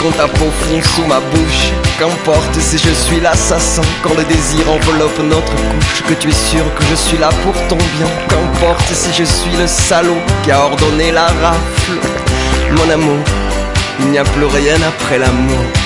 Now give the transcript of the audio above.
quand ta peau fond sous ma bouche. Qu'importe si je suis l'assassin, quand le désir enveloppe notre couche, que tu es sûr que je suis là pour ton bien. Qu'importe si je suis le salaud qui a ordonné la rafle. Mon amour, il n'y a plus rien après l'amour.